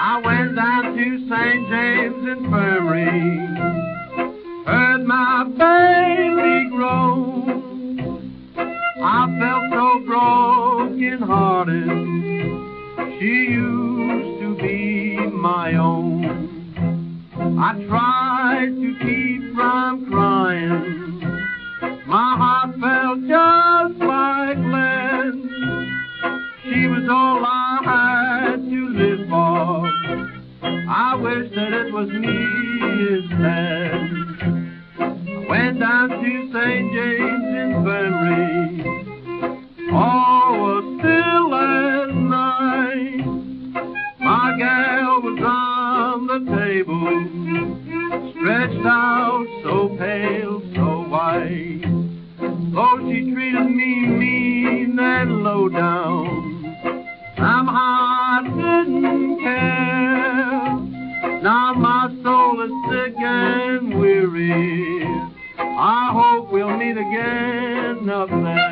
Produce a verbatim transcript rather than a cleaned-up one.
I went down to Saint James Infirmary, heard my baby groan. I felt so broken-hearted, she used to be my own. I tried to keep from crying, my heart felt just like lead. She was all I had to live for, I wish that it was me instead. I went down to Saint James Infirmary, all was still as night. My gal was on the table, stretched out so pale, so white. Though she treated me mean and low down, somehow I didn't care. Now my soul is sick and weary, I hope we'll meet again up there.